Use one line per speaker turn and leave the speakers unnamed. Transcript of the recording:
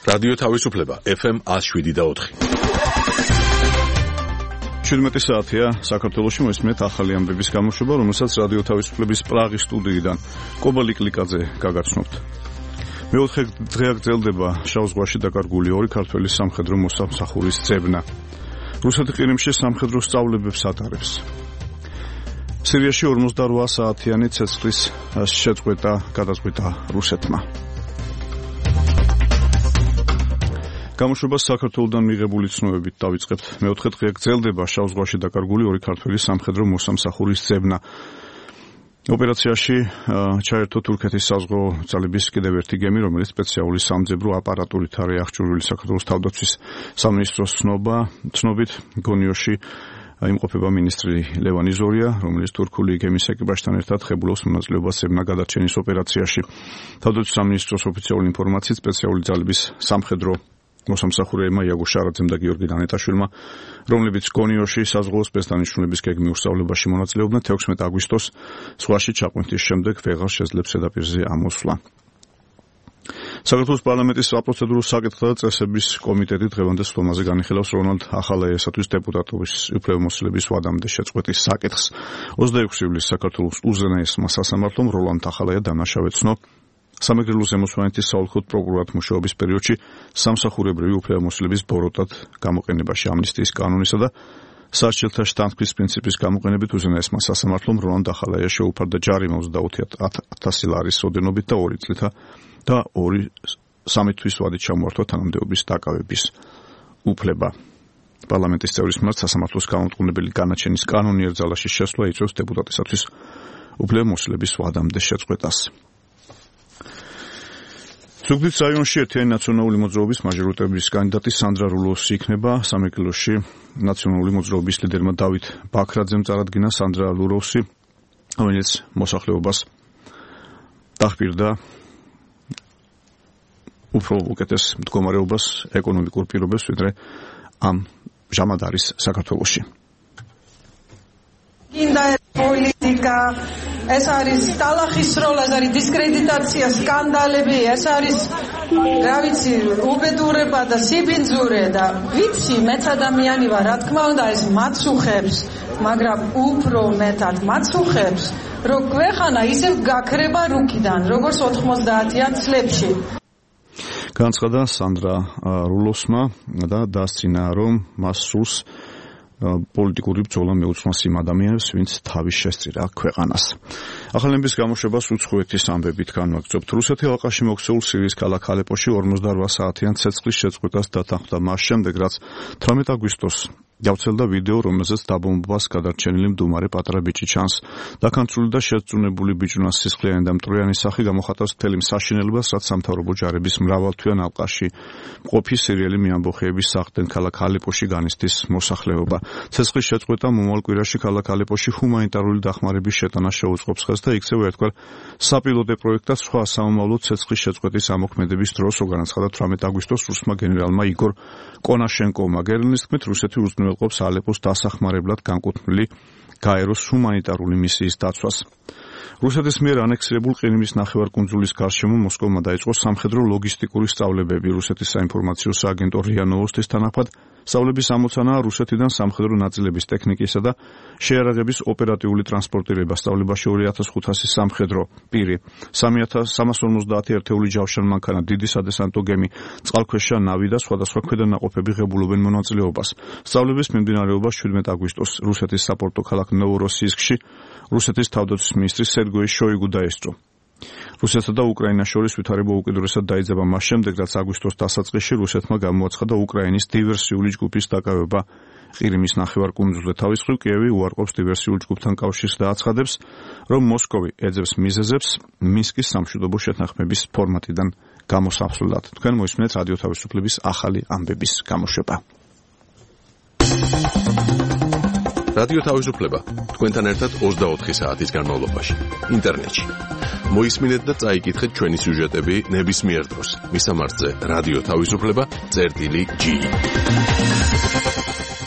რადიო თავისუფლება FM 107.4.
17 საათია საქართველოში მოისმენთ ახალი ამბების გამოშვება, რომელსაც რადიო თავისუფლების პრაღის სტუდიიდან კობა ლიკლიკაძე გაგაცნობთ. მეოთხე დღე გრძელდება შავ ზღვაში დაკარგული ორი ქართველი სამხედრო მოსამსახურის ძებნა. რუსეთი ყირიმში სამხედრო სწავლებებს ატარებს. სირიაში 48 საათიანი ცეცხლის შეწყვეტა გადაწყვეტა რუსეთმა. გამოშვებას საქართველოდან მიღებული ცნობებით დავიწყებთ. მეოთხე დღე გრძელდება შავ ზღვაში დაკარგული ორი ქართველი სამხედრო მოსამსახურის ძებნა. ოპერაციაში ჩაერთო თურქეთის საზღვაო ძალების კიდევ ერთი გემი, რომელიც სპეციალური სამძებრო აპარატურით არის აღჭურვილი. საქართველოს თავდაცვის სამინისტროს ცნობით გონიოში იმყოფება მინისტრი ლევან იზორია, რომელიც თურქული გემის ეკიპაჟთან ერთად ხებულობს მონაწილეობას ძებნა გადარჩენის ოპერაციაში. თავდაცვის სამინისტროს ოფიციალური ინფორმაციით სპეციალური ძალების სამხედრო მოსამსახურეებმა იაგო შარაძემ და გიორგი დანეტაშვილმა, რომლებიც გონიოში საზღვაო სპეცდანიშნულების გეგმიურ სწავლებაში მონაწილეობდნენ, 16 აგვისტოს ზღვაში ჩაყვანთის შემდეგ ვეღარ შეძლებს ზედაპირზე ამოსვლა. საქართველოს პარლამენტის საპროცედურო საკითხთა და წესების კომიტეტი დღევანდელ სხდომაზე განიხილავს რონალდ ახალაიასათვის დეპუტატობის უფლებამოსილების ვადამდე შეწყვეტის საკითხს. 26 ივლისს საქართველოს უზენაესმა სასამართლომ როლანდ ახალაია დამნაშავეცნო სამეგრელოს ემოსვანეთის საოლქოდ პროკურორად მუშაობის პერიოდში სამსახურებრივი უფლებამოსილების ბოროტად გამოყენებაში ამნისტიის კანონისა და საარჩევლთა შთანთქმის პრინციპის გამოყენებით უზენაესმა სასამართლომ როლანდ ახალაია შეუფარდა ჯარიმა 20,000 ლარის ოდენობით და 2 წლითა და 3 თვის ვადით ჩამოართვა თანამდებობის დაკავების უფლება. პარლამენტის წევრის მიმართ სასამართლოს გამომტყუნებელი განაჩენის კანონიერ ძალაში შესვლა იწვევს დეპუტატისათვის უფლებამოსილების ვადამდე შეწყვეტას. ზუგდიდის რაიონში ერთიანი ნაციონალური მოძრაობის მაჟორიტეტების კანდიდატი სანდრა რულოსი იქნება. სამეგრელოში ნაციონალური მოძრაობის ლიდერმა დავით ბაქრაძემ წარადგინა სანდრა რულოსი, რომელიც მოსახლეობას დახპირდა უფრო უკეთეს მდგომარეობას, ეკონომიკურ პირობებს, ვიდრე ამ ჟამად არის საქართველოში.
პოლიტიკა, ეს არის ტალახის სროლა, ეს არის დისკრედიტაცია, სკანდალები, ეს არის რა ვიცი, უბედურება და სიბინძურე და ვიცი, მეც ადამიანი ვარ, რა თქმა უნდა, ეს მაცუხებს, მაგრამ უფრო მეტად მაცუხებს, რომ ქვეყანა ისევ გაქრება რუკიდან, როგორც 90-იან წლებში.
განცხადა სანდრა რულოსმა და დასცინა, რომ მას სურს პოლიტიკური ბრძოლა მეუცმას იმ ადამიანებს, ვინც თავის შესწირა ქვეყანას. ახალების გამოშვებას უცხოეთის ამბებით განვაგრძობთ. რუსეთი ალყაში მოქცეულ სირიის ქალაქ ალეპოში 48 საათიან ცეცხლის შეწყვეტას დათანხმდა მას შემდეგ, რაც 18 აგვისტოს გავრცელდა ვიდეო, რომელზეც დაბომბვას გადარჩენილი მდუმარე პატარა ბიჭი ჩანს. დაქანწული და შეწუნებული ბიჭუნას სისხლიანი და მტრიანი სახე გამოხატავს მთელი საშინელებას, რაც სამთავრობო ჯარების მრავალთვიან ალყაში მყოფი სირიელი მეამბოხეების სახლთან ქალაქ ალეპოში განიცდის მოსახლეობა. ცეცხლის შეწყვეტა მომავალ კვირაში ქალაქ ალეპოში ჰუმანიტარული დახმარების შეტანა შეუწყობს ხელს და იქცევა ერთგვარ საპილოტე პროექტად სხვა სამომავლო ცეცხლის შეწყვეტის ამოქმედების დროს, განაცხადა 18 აგვისტოს რუსმა გენერალმა იგორ კონაშენკოვმა. გერლინის თქმით, რუსეთი უზრუნველყოფს ალეპოს დასახმარებლად განკუთვნილი გაეროს ჰუმანიტარული მისიის დაცვას. რუსეთის მიერ ანექსირებულ ყირიმის ნახევარკუნძულის გარშემო მოსკოვმა დაიწყო სამხედრო ლოგისტიკური სწავლებები. რუსეთის საინფორმაციო სააგენტო რია ნოვოსტის თანახმად სწავლების ამოცანაა რუსეთიდან სამხედრო ნაწილების ტექნიკისა და შეიარაღების ოპერატიული ტრანსპორტირება. სწავლებაში 2500 სამხედრო პირი, 350 ერთეული ჯავშან მანქანა, დიდი სადესანტო გემი, წყალქვეშა ნავი და სხვადასხვა ქვედანაყოფები ღებულობენ მონაწილეობას. სწავლების მიმდინარეობას 17 აგვისტოს რუსეთის საპორტო ქალაქ ნოვოროსიისკში რუსეთის თავდაცვის მინისტრი სერგეი შოიგუ დაესწრო. რუსეთსა და უკრაინას შორის ვითარება უკიდურესად დაიძაბა მას შემდეგ, რაც აგვისტოს დასაწყისში რუსეთმა გამოაცხადა უკრაინის დივერსიული ჯგუფის დაკავება ყირიმის ნახევარკუნძულზე. თავის მხრივ კიევი უარყოფს დივერსიულ ჯგუფთან კავშირს და აცხადებს, რომ მოსკოვი ეძებს მიზეზებს მინსკის სამშვიდობო შეთანხმების ფორმატიდან გამოსასვლელად. თქვენ მოისმენთ რადიო თავისუფლების ახალი ამბების გამოშვება.
რადიო თავისუფლება თქვენთან ერთად 24 საათის განმავლობაში ინტერნეტში. მოისმინეთ და წაიკითხეთ ჩვენი სიუჟეტები ნებისმიერ დროს. მისამართზე რადიო თავისუფლება.gi